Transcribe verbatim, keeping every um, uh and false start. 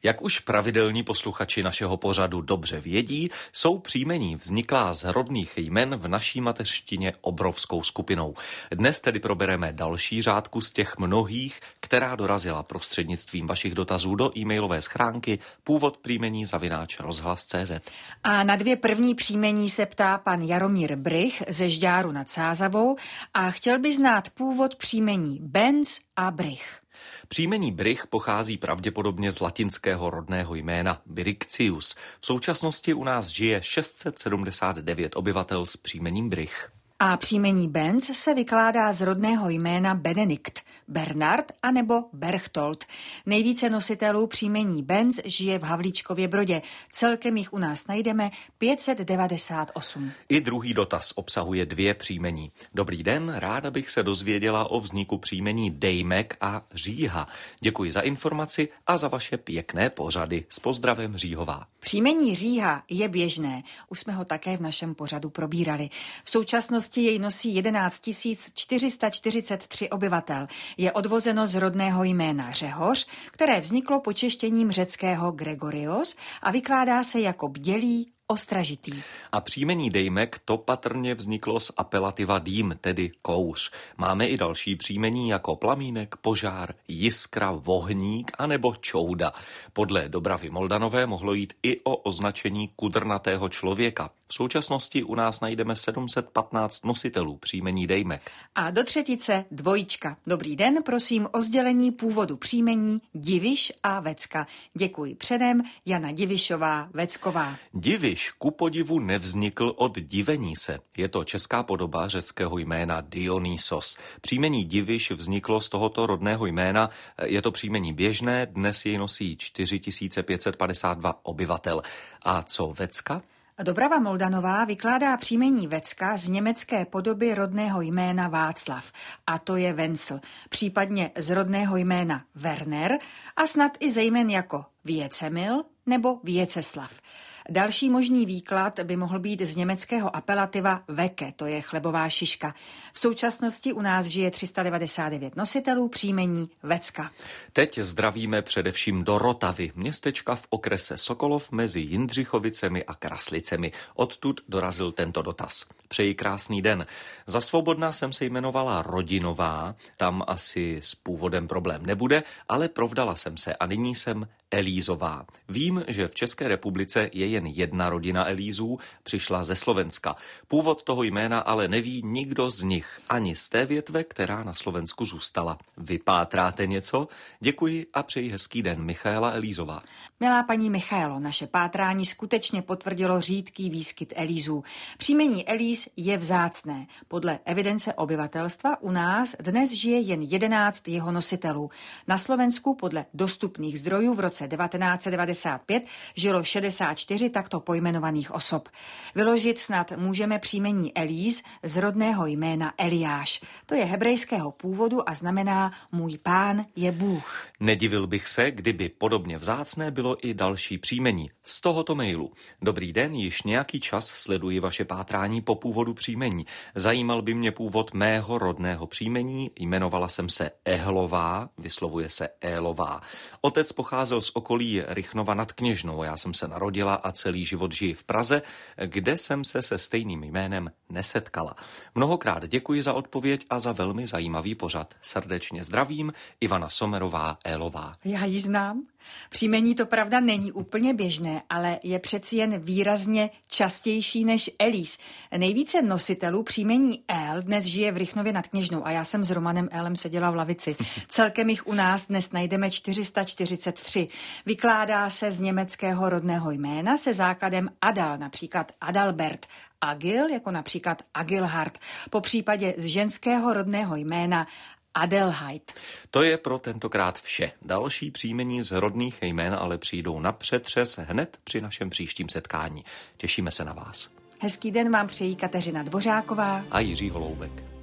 Jak už pravidelní posluchači našeho pořadu dobře vědí, jsou příjmení vzniklá z rodných jmen v naší mateřštině obrovskou skupinou. Dnes tedy probereme další řádku z těch mnohých, která dorazila prostřednictvím vašich dotazů do e-mailové schránky původ příjmení zavináč rozhlas tečka cé zet. A na dvě první příjmení se ptá pan Jaromír Brych ze Žďáru nad Sázavou a chtěl by znát původ příjmení Benz a Brych. Příjmení Brych pochází pravděpodobně z latinského rodného jména Briccius. V současnosti u nás žije šest set sedmdesát devět obyvatel s příjmením Brych. A příjmení Benz se vykládá z rodného jména Benedikt, Bernard anebo Berchtold. Nejvíce nositelů příjmení Benz žije v Havlíčkově Brodě. Celkem jich u nás najdeme pět set devadesát osm. I druhý dotaz obsahuje dvě příjmení. Dobrý den, ráda bych se dozvěděla o vzniku příjmení Dejmek a Říha. Děkuji za informaci a za vaše pěkné pořady. S pozdravem Říhová. Příjmení Říha je běžné. Už jsme ho také v našem pořadu probírali. V současnosti jej nosí jedenáct tisíc čtyři sta čtyřicet tři obyvatel. Je odvozeno z rodného jména Řehoř, které vzniklo počeštěním řeckého Gregorios a vykládá se jako bdělý, ostražitý. A příjmení Dejmek to patrně vzniklo z apelativa dým, tedy kouř. Máme i další příjmení jako Plamínek, Požár, Jiskra, Vohník anebo Čouda. Podle Dobravy Moldanové mohlo jít i o označení kudrnatého člověka. V současnosti u nás najdeme sedm set patnáct nositelů příjmení Dejmek. A do třetice dvojička. Dobrý den, prosím o sdělení původu příjmení Diviš a Vecka. Děkuji předem, Jana Divišová, Vecková. Diviš ku podivu nevznikl od divení se. Je to česká podoba řeckého jména Dionysos. Příjmení Diviš vzniklo z tohoto rodného jména. Je to příjmení běžné, dnes jej nosí čtyři tisíce pět set padesát dva obyvatel. A co Vecka? Dobrava Moldanová vykládá příjmení Vecka z německé podoby rodného jména Václav, a to je Wenzel, případně z rodného jména Werner a snad i zejmen jako Věcemil nebo Věceslav. Další možný výklad by mohl být z německého apelativa Wecke, to je chlebová šiška. V současnosti u nás žije tři sta devadesát devět nositelů příjmení Vecka. Teď zdravíme především do Rotavy, městečka v okrese Sokolov mezi Jindřichovicemi a Kraslicemi. Odtud dorazil tento dotaz. Přeji krásný den. Za svobodná jsem se jmenovala Rodinová, tam asi s původem problém nebude, ale provdala jsem se a nyní jsem Elízová. Vím, že v České republice je jen jedna rodina Elízů, přišla ze Slovenska. Původ toho jména ale neví nikdo z nich, ani z té větve, která na Slovensku zůstala. Vypátráte něco? Děkuji a přeji hezký den. Michaela Elízová. Milá paní Michaelo, naše pátrání skutečně potvrdilo řídký výskyt Elízů. Příjmení Elíz je vzácné. Podle evidence obyvatelstva u nás dnes žije jen jedenáct jeho nositelů. Na Slovensku podle dostupných zdrojů v roce devatenáct set devadesát pět žilo šedesát čtyři takto pojmenovaných osob. Vyložit snad můžeme příjmení Elíz z rodného jména Eliáš. To je hebrejského původu a znamená můj pán je Bůh. Nedivil bych se, kdyby podobně vzácné bylo i další příjmení. Z tohoto mailu. Dobrý den, již nějaký čas sleduji vaše pátrání po původu příjmení. Zajímal by mě původ mého rodného příjmení, jmenovala jsem se Ehlová, vyslovuje se Élová. Otec pocházel z okolí Rychnova nad Kněžnou, já jsem se narodila a celý život žiji v Praze, kde jsem se se stejným jménem nesetkala. Mnohokrát děkuji za odpověď a za velmi zajímavý pořad. Srdečně zdravím, Ivana Somerová, Élová. Já ji znám. Příjmení to pravda není úplně běžné, ale je přeci jen výrazně častější než Elíz. Nejvíce nositelů příjmení El dnes žije v Rychnově nad Kněžnou a já jsem s Romanem Elem seděla v lavici. Celkem jich u nás dnes najdeme čtyři sta čtyřicet tři. Vykládá se z německého rodného jména se základem Adal, například Adalbert. Agil, jako například Agilhard, po případě z ženského rodného jména Adelheid. To je pro tentokrát vše. Další příjmení z rodných jmén ale přijdou na přetřes hned při našem příštím setkání. Těšíme se na vás. Hezký den vám přejí Kateřina Dvořáková a Jiří Holoubek.